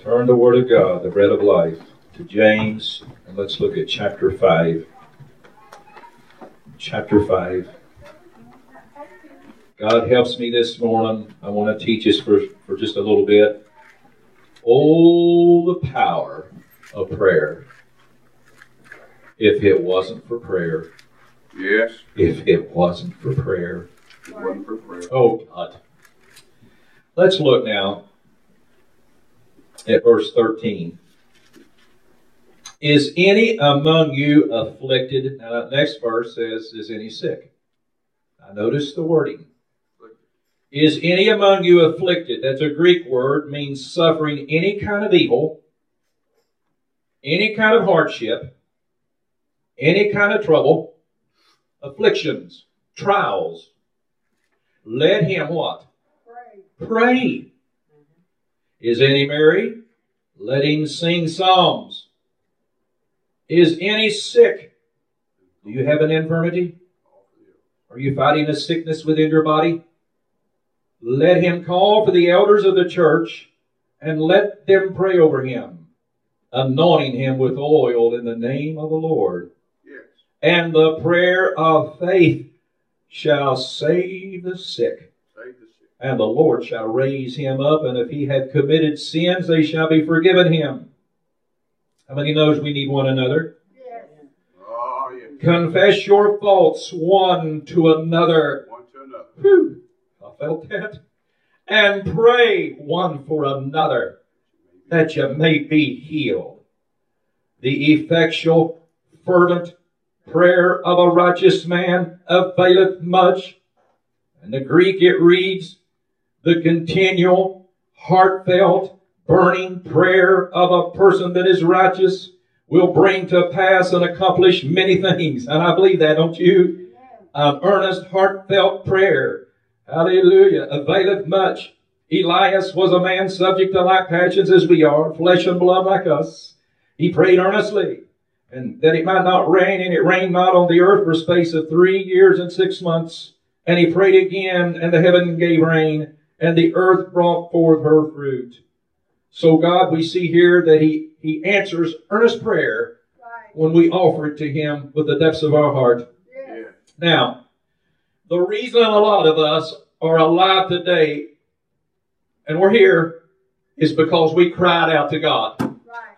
Turn the Word of God, the bread of life, to James, and let's look at chapter 5. Chapter 5. God helps me this morning. I want to teach us for just a little bit. Oh, the power of prayer. If it wasn't for prayer. Yes. If it wasn't for prayer. It wasn't for prayer. Oh, God. Let's look now at verse 13. Is any among you afflicted? Now, the next verse says, is any sick? Now, notice the wording. Is any among you afflicted? That's a Greek word, means suffering any kind of evil, any kind of hardship, any kind of trouble, afflictions, trials. Let him what? Pray. Is any merry? Let him sing psalms. Is any sick? Do you have an infirmity? Are you fighting a sickness within your body? Let him call for the elders of the church and let them pray over him, anointing him with oil in the name of the Lord. Yes. And the prayer of faith shall save the sick. And the Lord shall raise him up, and if he have committed sins, they shall be forgiven him. How many knows we need one another? Yes. Oh, yes. Confess your faults one to another. One to another. Whew, I felt that. And pray one for another, that you may be healed. The effectual, fervent prayer of a righteous man availeth much. In the Greek it reads, the continual, heartfelt, burning prayer of a person that is righteous will bring to pass and accomplish many things. And I believe that, don't you? An earnest, heartfelt prayer, hallelujah, availeth much. Elias was a man subject to like passions as we are, flesh and blood like us. He prayed earnestly, and that it might not rain, and it rained not on the earth for a space of 3 years and 6 months. And he prayed again, and the heaven gave rain, and the earth brought forth her fruit. So God, we see here that He answers earnest prayer when we offer it to Him with the depths of our heart. Yeah. Now, the reason a lot of us are alive today, and we're here, is because we cried out to God. Right.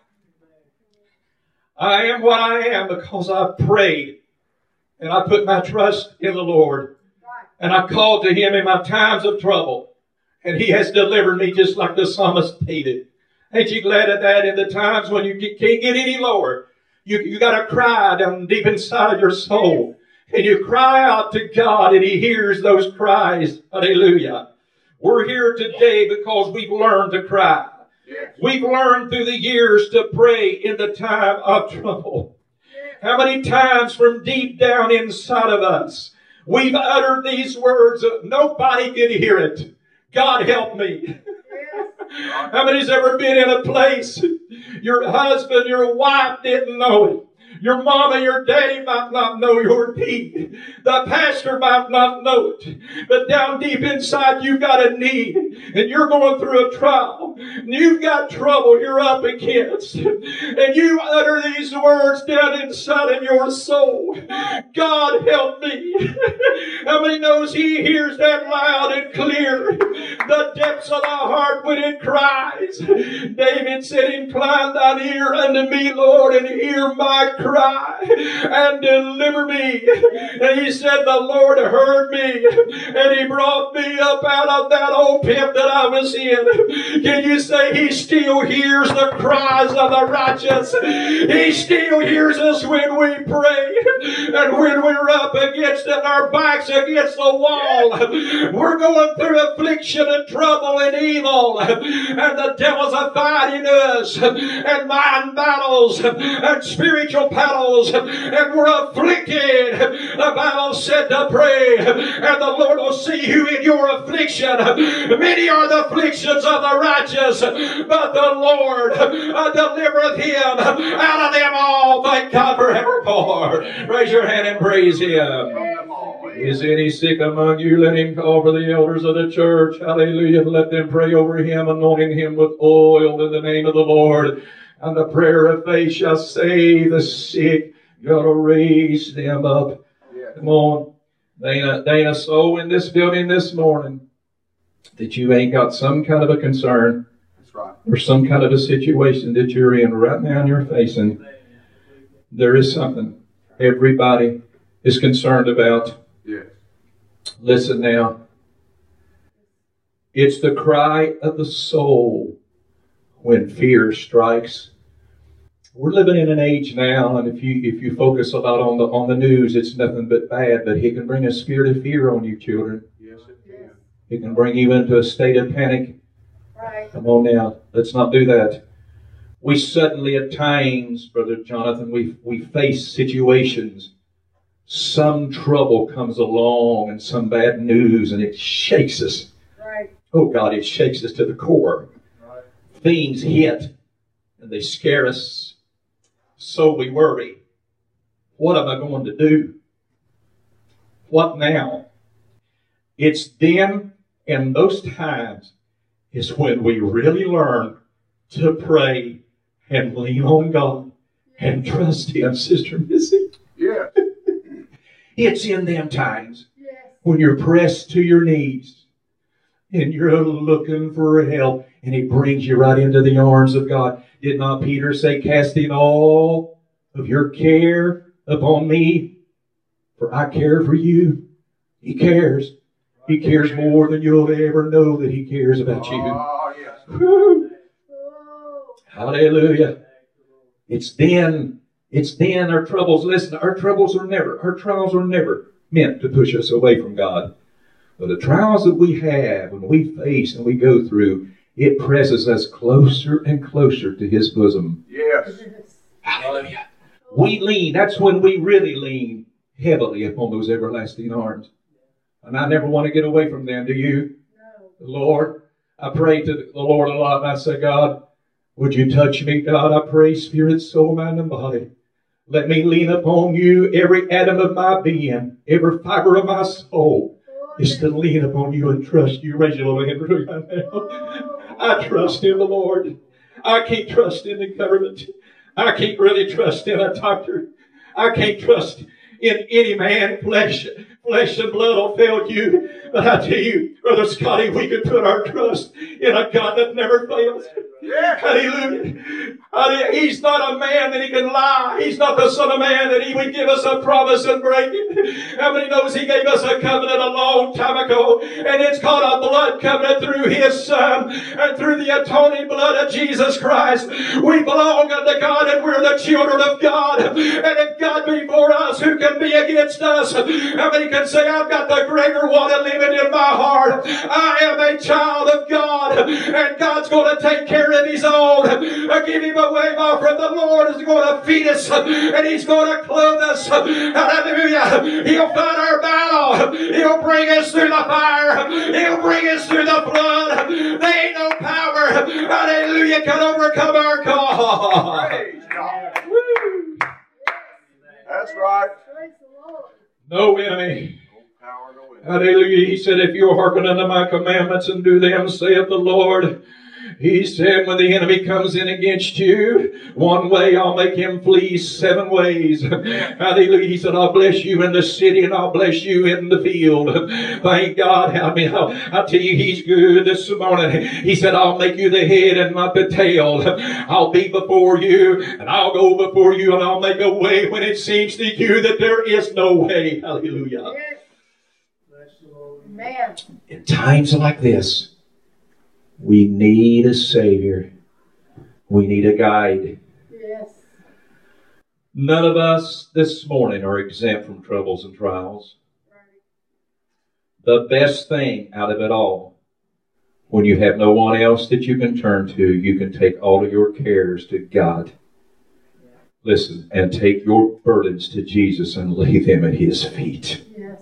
I am what I am because I prayed, and I put my trust in the Lord. And I called to Him in my times of trouble. And He has delivered me just like the psalmist David. Ain't you glad of that? In the times when you can't get any lower, you got to cry down deep inside your soul. And you cry out to God and He hears those cries. Hallelujah. We're here today because we've learned to cry. Yes. We've learned through the years to pray in the time of trouble. How many times from deep down inside of us, we've uttered these words that nobody can hear it. God help me. How many's ever been in a place your husband, your wife didn't know it? Your mama, your daddy might not know your need. The pastor might not know it. But down deep inside, you've got a need. And you're going through a trial. And you've got trouble you're up against. And you utter these words down inside of your soul. God help me. How many knows He hears that loud and clear? The depths of the heart when it cries. David said, incline thine ear unto me, Lord, and hear my cry and deliver me. And he said, the Lord heard me and He brought me up out of that old pit that I was in. Can you say He still hears the cries of the righteous? He still hears us when we pray and when we're up against it, our backs against the wall. We're going through affliction and trouble and evil, and the devil's are fighting us, and mind battles and spiritual battles, and we're afflicted. The Bible said to pray, and the Lord will see you in your affliction. Many are the afflictions of the righteous, but the Lord delivereth him out of them all. Thank God forevermore. Raise your hand and praise Him. Is any sick among you? Let him call for the elders of the church. Hallelujah. Let them pray over him, anointing him with oil in the name of the Lord. And the prayer of faith shall save the sick. God will raise them up. Come on. Dana, so in this building this morning that you ain't got some kind of a concern. That's right. Or some kind of a situation that you're in right now and you're facing. There is something everybody is concerned about. Yes. Listen now. It's the cry of the soul when fear strikes. We're living in an age now, and if you focus a lot on the news, it's nothing but bad. But it can bring a spirit of fear on you, children. Yes, it can. It can bring you into a state of panic. Right. Come on now, let's not do that. We suddenly, at times, Brother Jonathan, we face situations. Some trouble comes along and some bad news, and it shakes us. Right. Oh God, it shakes us to the core. Right. Things hit, and they scare us. So we worry. What am I going to do? What now? It's then, and those times, is when we really learn to pray and lean on God and trust Him, Sister Missy. Yes. It's in them times Yes. when you're pressed to your knees and you're looking for help, and He brings you right into the arms of God. Did not Peter say, casting all of your care upon me, for I care for you? He cares. He cares more than you'll ever know that He cares about you. Oh, yes. Woo. Oh. Hallelujah. It's then our troubles. Listen, our trials are never meant to push us away from God. But the trials that we have, when we face and we go through, it presses us closer and closer to His bosom. Yes. Hallelujah. We lean. That's when we really lean heavily upon those everlasting arms. And I never want to get away from them. Do you? No. Lord, I pray to the Lord a lot, and I say, God, would you touch me, God? I pray, spirit, soul, mind, and body. Let me lean upon you, every atom of my being, every fiber of my soul, is to lean upon you and trust you. Raise your little hand right now. I trust in the Lord. I can't trust in the government. I can't really trust in a doctor. I can't trust in any man. Flesh and blood will fail you. But I tell you, Brother Scotty, we can put our trust in a God that never fails. Yeah. Hallelujah. He's not a man that He can lie. He's not the Son of Man that He would give us a promise and break it. How many knows He gave us a covenant a long time ago? And it's called a blood covenant through His Son and through the atoning blood of Jesus Christ. We belong unto God and we're the children of God. And if God be for us, who can be against us? How many can say, I've got the greater one living in my heart? I am a child of God, and God's going to take care of His own. Give Him a wave offering. The Lord is going to feed us, and He's going to clothe us. Hallelujah. He'll fight our battle. He'll bring us through the fire. He'll bring us through the flood. There ain't no power, hallelujah, can overcome our God. Praise God. Woo. That's right. Praise the Lord. No enemy. No power, no enemy. Hallelujah. He said, if you'll hearken unto my commandments and do them, saith the Lord. He said, when the enemy comes in against you, one way I'll make him flee 7 ways. Hallelujah. He said, I'll bless you in the city and I'll bless you in the field. Thank God. I'll tell you, He's good this morning. He said, I'll make you the head and not the tail. I'll be before you and I'll go before you and I'll make a way when it seems to you that there is no way. Hallelujah. Yes. Amen. In times like this, we need a Savior. We need a guide. Yes. None of us this morning are exempt from troubles and trials. Right. The best thing out of it all, when you have no one else that you can turn to, you can take all of your cares to God. Listen, and take your burdens to Jesus and lay them at His feet. Yes.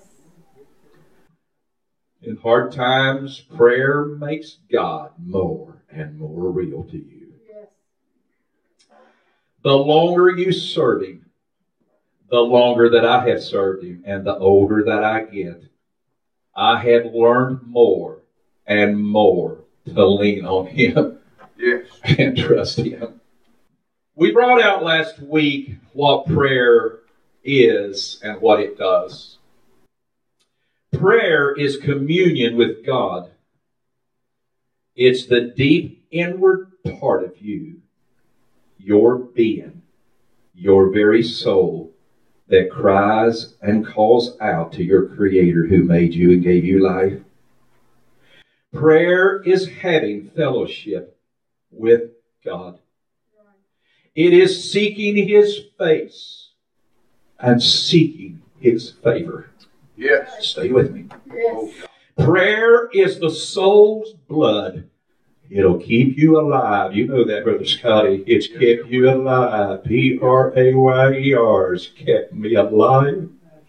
In hard times, prayer makes God more and more real to you. Yes. The longer you serve Him, the longer that I have served Him and the older that I get, I have learned more and more to lean on Him Yes. and trust Him. We brought out last week what prayer is and what it does. Prayer is communion with God. It's the deep inward part of you, your being, your very soul, that cries and calls out to your Creator who made you and gave you life. Prayer is having fellowship with God. It is seeking His face and seeking His favor. Yes. Stay with me. Oh, Yes. Prayer is the soul's blood. It'll keep you alive. You know that, Brother Scotty. It's kept you alive. P-R-A-Y-E-R's kept me alive.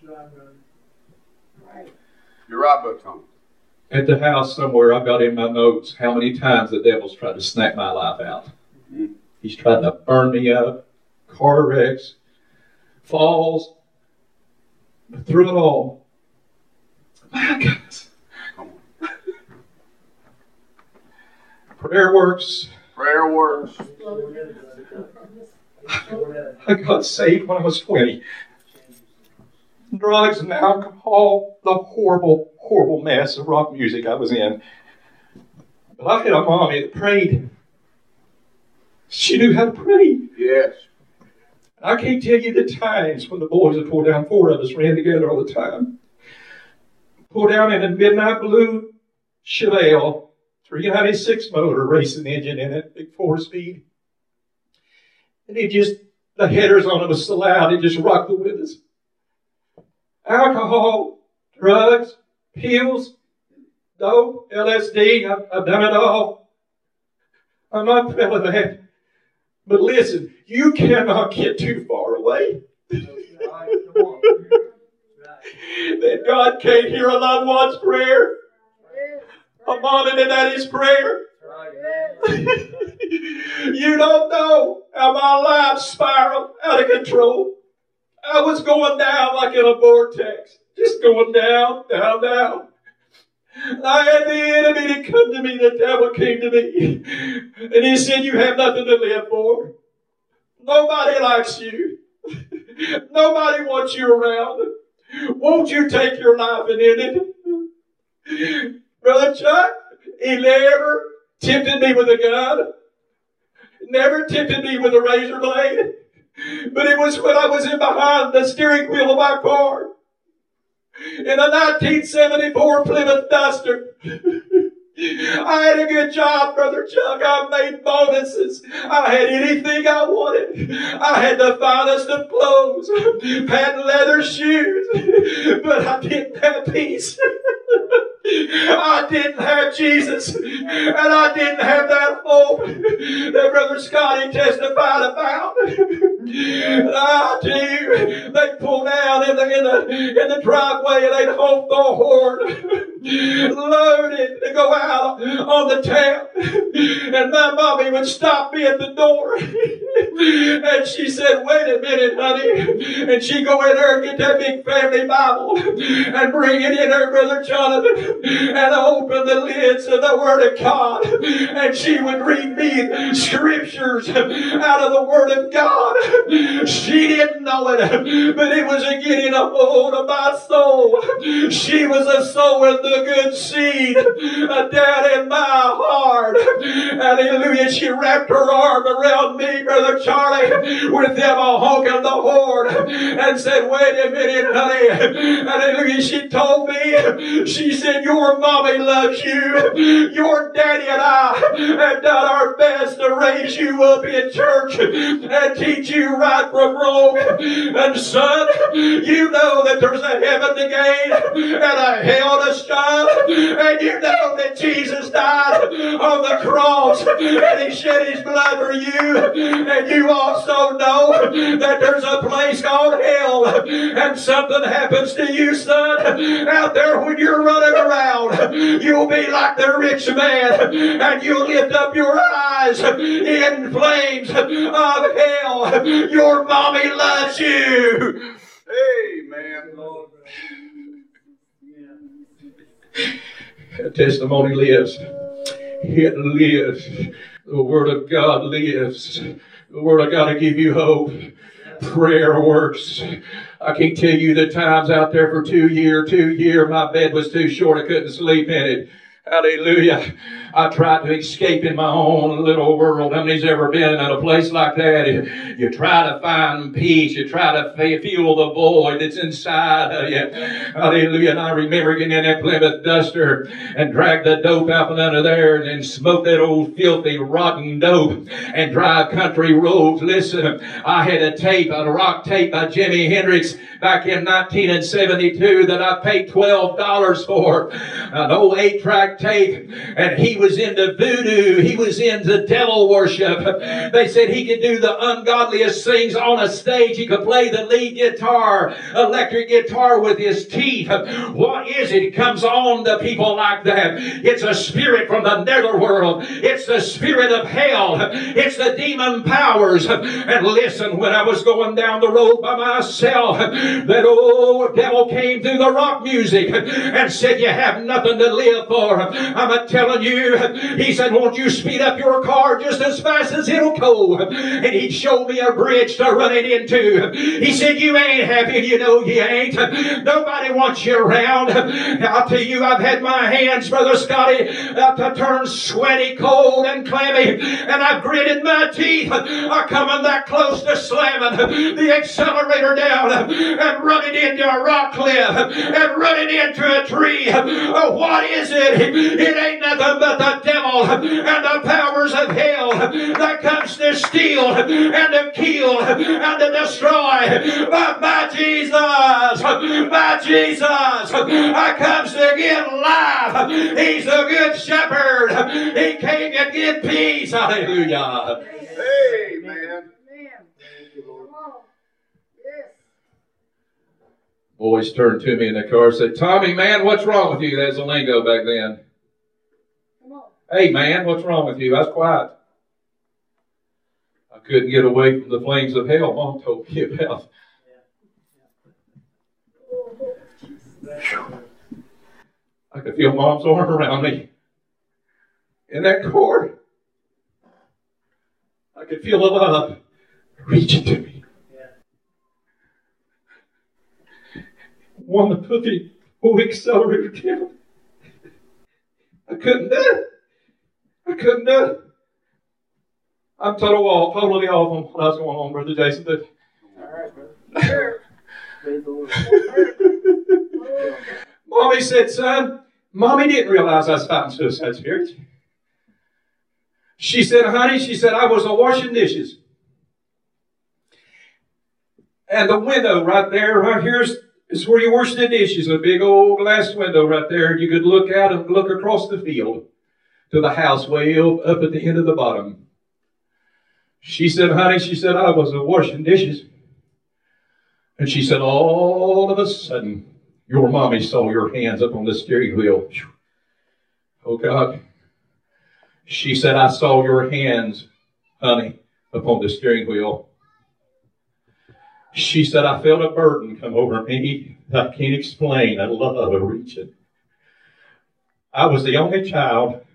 Right. you're right, Brother Tony. At the house somewhere, I've got in my notes how many times the devil's tried to snap my life out. He's tried to burn me up, car wrecks, falls, but through it all, my goodness, Come on. prayer works. Prayer works. I got saved when I was 20. Drugs and alcohol, the horrible, horrible mess of rock music I was in. But I had a mommy that prayed. She knew how to pray. Yes. I can't tell you the times when the boys would pull down, 4 of us ran together all the time. Pull down in a midnight blue Chevelle, 396 motor, racing engine in it, big 4-speed. And the headers on it was so loud, it just rocked the windows. Alcohol, drugs, pills, dope, LSD, I've done it all. I'm not proud of that. But listen, you cannot get too far away. That God can't hear a loved one's prayer, Yes. a mom and a daddy's prayer. Yes. You don't know how my life spiraled out of control. I was going down like in a vortex, just going down, down, down. I had the enemy to come to me. The devil came to me. And he said, you have nothing to live for. Nobody likes you. Nobody wants you around. Won't you take your life and end it? Brother Chuck, he never tempted me with a gun. Never tempted me with a razor blade. But it was when I was in behind the steering wheel of my car in a 1974 Plymouth Duster. I had a good job, Brother Chuck. I made bonuses. I had anything I wanted. I had the finest of clothes, patent leather shoes, but I didn't have peace. I didn't have Jesus, and I didn't have that hope that Brother Scotty testified about. I tell you, they'd pull down in the driveway and they'd honk the horn, loaded to go out on the town, and my mommy would stop me at the door, and she said, "Wait a minute, honey," and she'd go in there and get that big family Bible and bring it in there, Brother Jonathan, and open the lids of the Word of God, and she would read me scriptures out of the Word of God. She didn't know it, but it was getting a hold of my soul. She was a sowing the good seed down in my heart. Hallelujah. She wrapped her arm around me, Brother Charlie, with them a honking the horn, and said, "Wait a minute, honey." Hallelujah. She told me, she said, "Your mommy loves you. Your daddy and I have done our best to raise you up in church and teach you right from wrong. And son, you know that there's a heaven to gain and a hell to shun. And you know that Jesus died on the cross and He shed His blood for you. And you also know that there's a place called hell. And something happens to you, son, out there when you're running around. You'll be like the rich man, and you'll lift up your eyes in flames of hell. Your mommy loves you." Amen. That testimony lives. It lives. The Word of God lives. The Word of God will give you hope. Prayer works. I can't tell you the times out there for 2 years, my bed was too short, I couldn't sleep in it. Hallelujah. I tried to escape in my own little world. How many's ever been in a place like that? You try to find peace. You try to feel the void that's inside of you. Hallelujah. And I remember getting in that Plymouth Duster and dragged the dope out from under there and then smoked that old filthy rotten dope and drive country roads. Listen, I had a rock tape by Jimi Hendrix back in 1972 that I paid $12 for. An old 8-track tape. And he was into voodoo. He was into devil worship. They said he could do the ungodliest things on a stage. He could play the lead guitar, electric guitar with his teeth. What is it? It comes on to people like that. It's a spirit from the netherworld. It's the spirit of hell. It's the demon powers. And listen, when I was going down the road by myself, that old devil came through the rock music and said, you have nothing to live for. I'm telling you, he said, won't you speed up your car just as fast as it'll go? And he showed me a bridge to run it into. He said, you ain't happy, you know you ain't. Nobody wants you around. I'll tell you, I've had my hands, Brother Scotty, to turn sweaty, cold, and clammy, and I've gritted my teeth. I'm coming that close to slamming the accelerator down and running into a rock cliff and running into a tree. Oh, what is it? It ain't nothing but the devil and the powers of hell that comes to steal and to kill and to destroy. But by Jesus, I comes to give life. He's a good shepherd. He came to give peace. Hallelujah. Amen. Boys turned to me in the car and said, Tommy, man, what's wrong with you? That's the lingo back then. Hey, man, what's wrong with you? I was quiet. I couldn't get away from the flames of hell Mom told me about. I could feel Mom's arm around me in that car. I could feel the love reaching to me. Want to put the old accelerator down. I couldn't do it. I'm totally off on what I was going on, Brother Jason. But all right, brother. Mommy said, son, Mommy didn't realize I was fighting suicide spirits. She said, honey, I was washing dishes. And the window right there, right here is where you wash the dishes. A big old glass window right there. You could look out and look across the field to the house way up at the end of the bottom. She said, honey, I was washing dishes. And she said, all of a sudden, your mommy saw your hands up on the steering wheel. Oh, God. She said, I saw your hands, honey, upon the steering wheel. She said, I felt a burden come over me that I can't explain. A love reaching. I was the only child.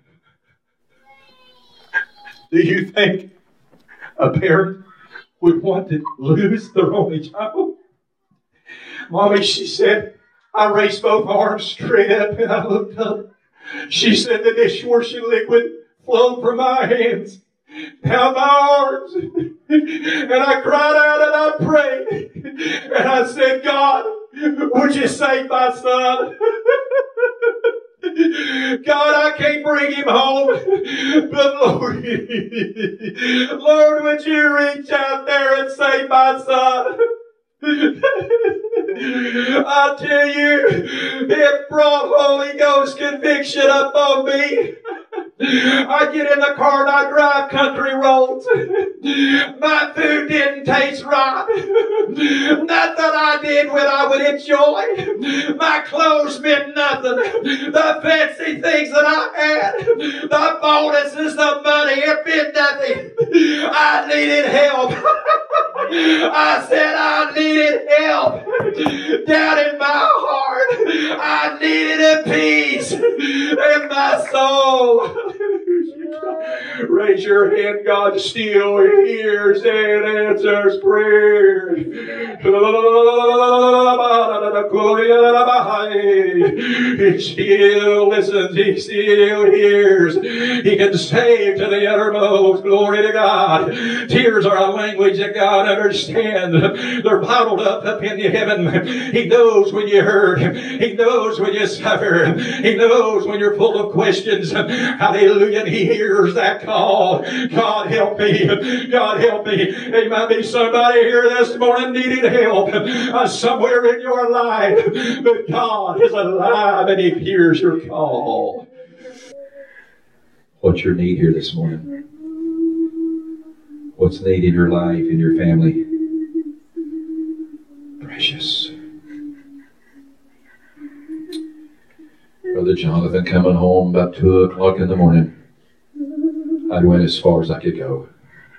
Do you think a parent would want to lose their only child? Mommy, she said, I raised both arms straight up and I looked up. She said the dishwashing liquid flowed from my hands down my arms. And I cried out and I prayed. And I said, God, would you save my son? God, I can't bring him home. But Lord, would you reach out there and save my son? I tell you, it brought Holy Ghost conviction up on me. I get in the car and I drive country roads. My food didn't taste right. Nothing I did when I would enjoy. My clothes meant nothing. The fancy things that I had, the bonuses, the money, it meant nothing. I needed help. I said I needed help down in my heart. I needed a peace in my soul. Raise your hand. God still hears and answers prayers. He still listens. He still hears. He can save to the uttermost. Glory to God. Tears are a language that God understands. They're bottled up in heaven. He knows when you hurt. He knows when you suffer. He knows when you're full of questions. Hallelujah. And He hears that call. God help me. God help me. There might be somebody here this morning needing help somewhere in your life. But God is alive and He hears your call. What's your need here this morning? What's the need in your life, in your family? Precious. Brother Jonathan coming home about 2 o'clock in the morning. I went as far as I could go.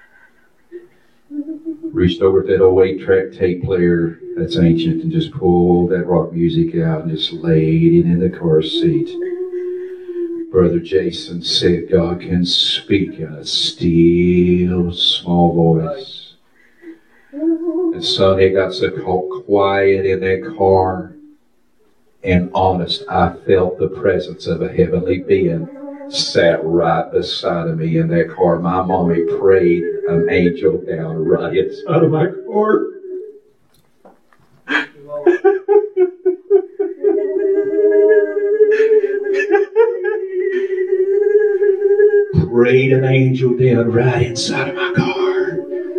Reached over to that old 8-track tape player that's ancient and just pulled that rock music out and just laid it in the car seat. Brother Jason said God can speak in a still small voice. And son, it got so quiet in that car. And honest, I felt the presence of a heavenly being sat right beside of me in that car. My mommy prayed an angel down right inside of my car. Prayed an angel down right inside of my car.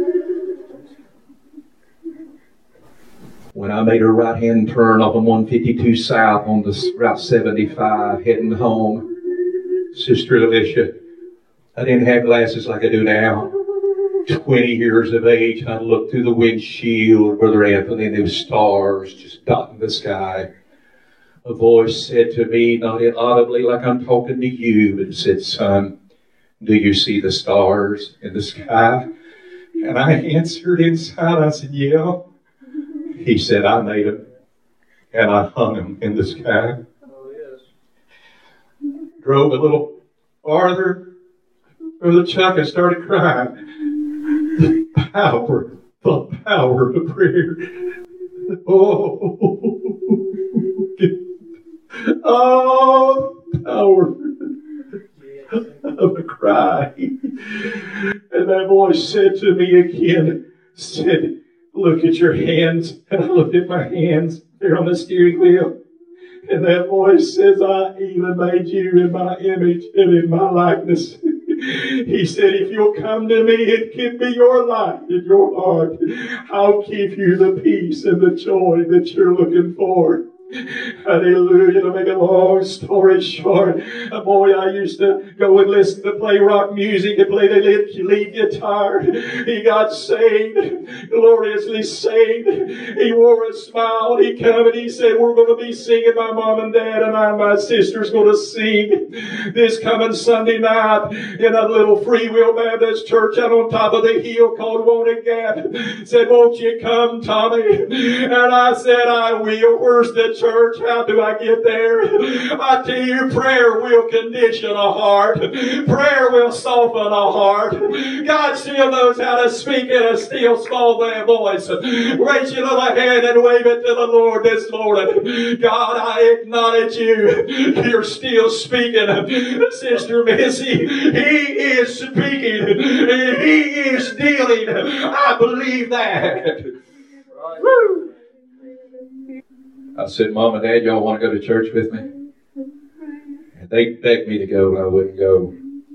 When I made a right-hand turn off of 152 South on the Route 75 heading home, Sister Alicia, I didn't have glasses like I do now. 20 years of age, I looked through the windshield, Brother Anthony, and there were stars just dotting the sky. A voice said to me, not inaudibly like I'm talking to you, but it said, son, do you see the stars in the sky? And I answered inside, I said, yeah. He said, I made them, and I hung them in the sky. Oh, yes. Drove a little farther, Brother Chuck, and started crying. The power of prayer. Oh, power of a cry. And that voice said to me again, said, look at your hands. And I looked at my hands. They're on the steering wheel. And that voice says, I even made you in my image and in my likeness. He said, if you'll come to me and give me your life and your heart, I'll give you the peace and the joy that you're looking for. Hallelujah. To make a long story short, boy, I used to go and listen to play rock music and play the lead guitar. He got saved, gloriously saved. He wore a smile. He come and he said, we're going to be singing, my mom and dad and I and my sister's going to sing this coming Sunday night in a little Free Will Baptist church out on top of the hill called Wanted Gap. Said, won't you come, Tommy? And I said, I will. Where's the church? How do I get there? I tell you, prayer will condition a heart. Prayer will soften a heart. God still knows how to speak in a still small voice. Raise your little hand and wave it to the Lord this morning. God, I acknowledge you. You're still speaking. Sister Missy, He is speaking. He is dealing. I believe that. Right. Woo. I said, Mom and Dad, y'all want to go to church with me? And they begged me to go, and I wouldn't go.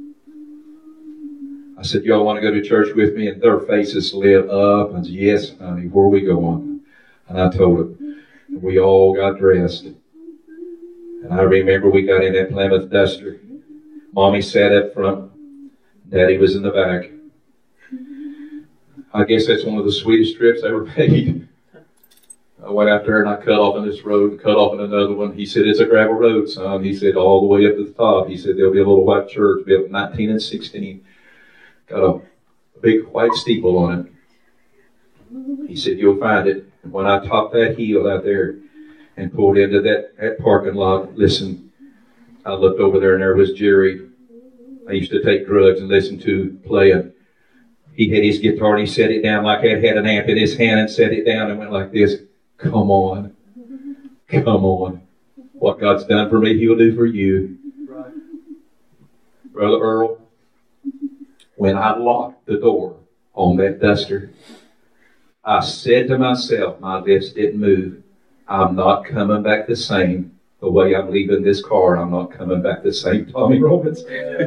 I said, y'all want to go to church with me? And their faces lit up. And I said, yes, honey, where are we going? And I told them. And we all got dressed. And I remember we got in that Plymouth Duster. Mommy sat up front. Daddy was in the back. I guess that's one of the sweetest trips I ever made. I went out there and I cut off on this road and cut off on another one. He said, it's a gravel road, son. He said, all the way up to the top. He said, there'll be a little white church built in 19 and 16. Got a big white steeple on it. He said, you'll find it. And when I topped that hill out there and pulled into that parking lot, listen, I looked over there and there was Jerry. I used to take drugs and listen to playing. He had his guitar and he set it down like it had an amp in his hand and set it down and went like this. Come on. Come on. What God's done for me, He'll do for you. Right. Brother Earl, when I locked the door on that duster, I said to myself, my lips didn't move, I'm not coming back the same. The way I'm leaving this car, I'm not coming back the same. Tommy Robbins.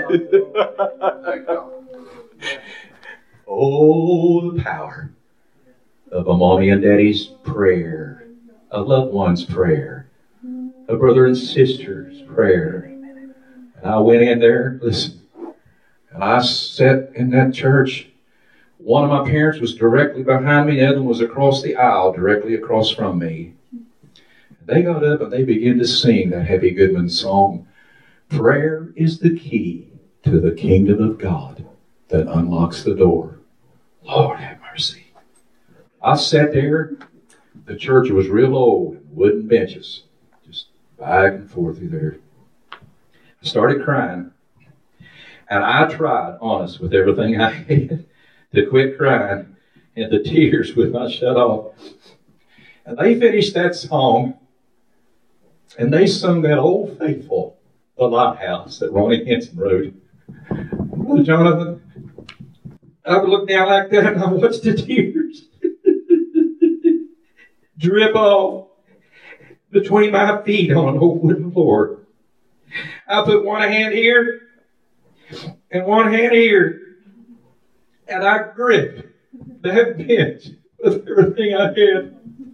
Oh, the power of a mommy and daddy's prayer, a loved one's prayer, a brother and sister's prayer. And I went in there, listen, and I sat in that church. One of my parents was directly behind me, the other one was across the aisle, directly across from me. They got up and they began to sing that Happy Goodman song. Prayer is the key to the kingdom of God that unlocks the door. Lord have mercy. I sat there. The church was real old, wooden benches, just back and forth through there. I started crying. And I tried, honest, with everything I had, to quit crying, and the tears would not shut off. And they finished that song. And they sung that Old Faithful, The Lighthouse, that Ronnie Henson wrote. Brother Jonathan, I would look down like that and I watched the tears drip off between my feet on an old wooden floor. I put one hand here and one hand here, and I gripped that bench with everything I had.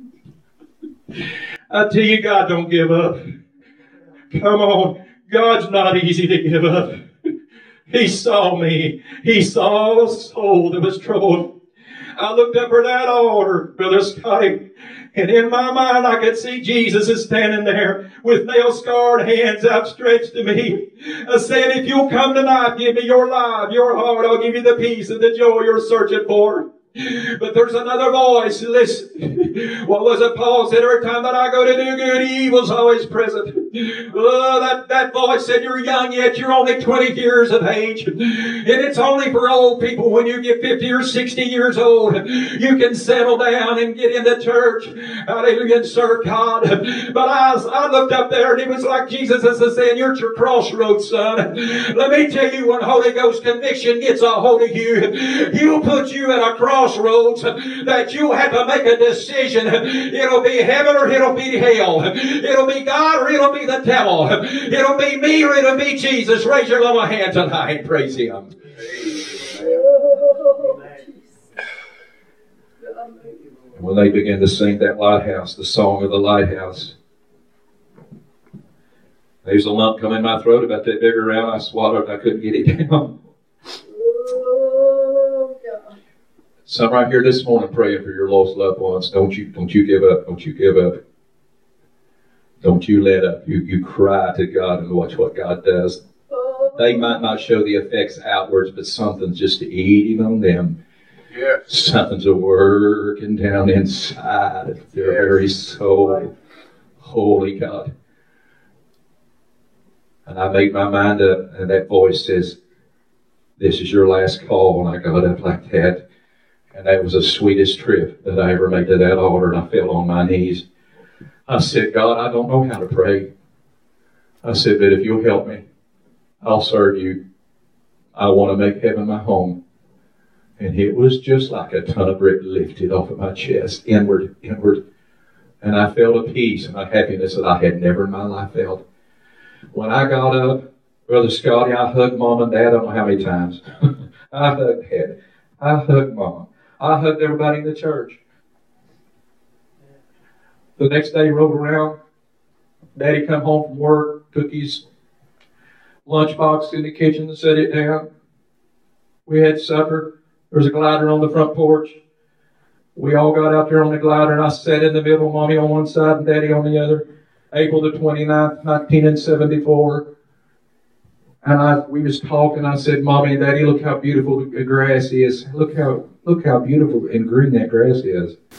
I tell you, God don't give up. Come on. God's not easy to give up. He saw me. He saw a soul that was troubled. I looked up at that altar, Brother Scotty, and in my mind I could see Jesus is standing there with nail-scarred hands outstretched to me. I said, if you'll come tonight, give me your life, your heart, I'll give you the peace and the joy you're searching for. But there's another voice. Listen. What was it Paul said? Every time that I go to do good, evil's always present. Oh, that voice said, you're young yet. You're only 20 years of age. And it's only for old people. When you get 50 or 60 years old, you can settle down and get into church. Hallelujah, and serve God. But I looked up there and it was like Jesus is saying, you're at your crossroads, son. Let me tell you, when Holy Ghost conviction gets a hold of you, He'll put you at a crossroads that you'll have to make a decision. It'll be heaven or it'll be hell. It'll be God or it'll be the devil. It'll be me or it'll be Jesus. Raise your little hand tonight. Praise Him. And when they began to sing that lighthouse, the song of the lighthouse, there's a lump come in my throat about that big around. I swallowed. I couldn't get it down. Some right here this morning praying for your lost loved ones. Don't you give up. Don't you give up. Don't you let up. You cry to God and watch what God does. They might not show the effects outwards, but something's just eating on them. Yes. Something's working down inside of their very soul. Holy God. And I made my mind up, and that voice says, this is your last call. And I got up like that. And that was the sweetest trip that I ever made to that altar, and I fell on my knees. I said, God, I don't know how to pray. I said, but if you'll help me, I'll serve you. I want to make heaven my home. And it was just like a ton of brick lifted off of my chest, inward. And I felt a peace and a happiness that I had never in my life felt. When I got up, Brother Scotty, I hugged Mom and Dad, I don't know how many times. I hugged Dad. I hugged Mom. I hugged everybody in the church. The next day rolled around. Daddy come home from work, took his lunchbox in the kitchen and set it down. We had supper. There was a glider on the front porch. We all got out there on the glider, and I sat in the middle, Mommy on one side and Daddy on the other. April the 29th, 1974. And we was talking. I said, Mommy and Daddy, look how beautiful the grass is. Look how Look how beautiful and green that grass is.